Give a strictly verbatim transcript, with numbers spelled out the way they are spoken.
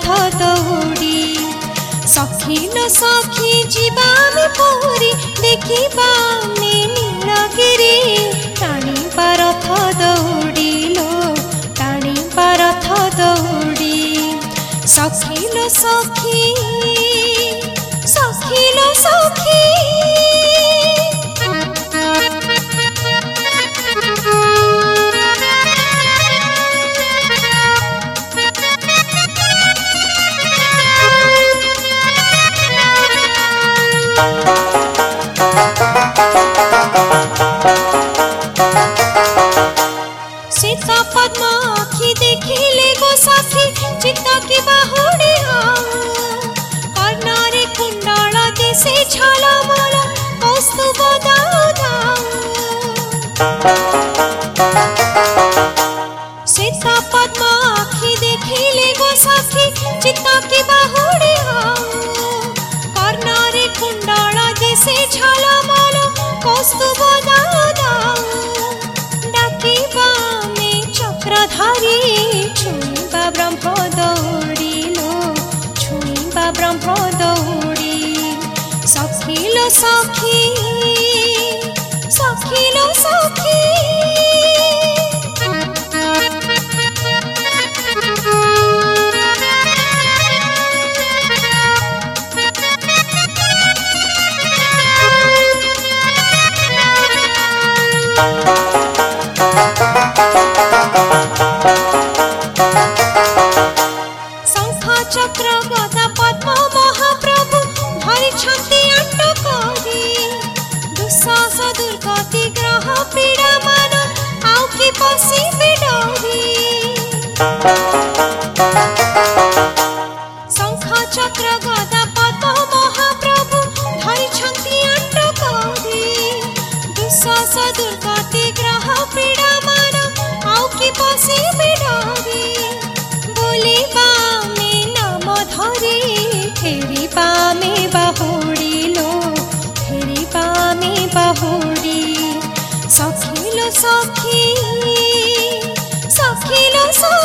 दौड़ी सखी लो सखी जीवामी पूरी देखिबा नीलगिरी टाणी रथ दौड़ी लो टाणी रथ दौड़ी सखी लो सखी सखी लो सखी सीता पद्मा आखी देखिले गो सखी चित्ता की बाहुड़ी कर्णारे कुंडल देशे झलमल कौस्तुभ दाऊ सीता पद्मा आखी देखिले गो सखी चित्ता की बाहुड़ी कर्णारे कुंडल देशे झलमल कौस्तुभ दाऊ डाकिबा चक्रधारी छुईबा ब्रह्म दौड़ी लो छुईबा ब्रह्म दौड़ी सखी लो सखी सखी लो सखी चक्र गदा पद्म महाप्रभु धरी छंती अटकरी दुस्साहस दुर्गति ग्रह पीड़ा मान आउ कि पसी बिडरी शंख चक्र गदा पद्म महाप्रभु धरी छंती अटकरी दुस्साहस दुर्गति ग्रह पीड़ा मान आउ कि पसी बिडरी बोलिबा फेरी पामे बाहुड़ी लो फेरी पामे बाहुड़ी सखी लो सखी सखी लो सखी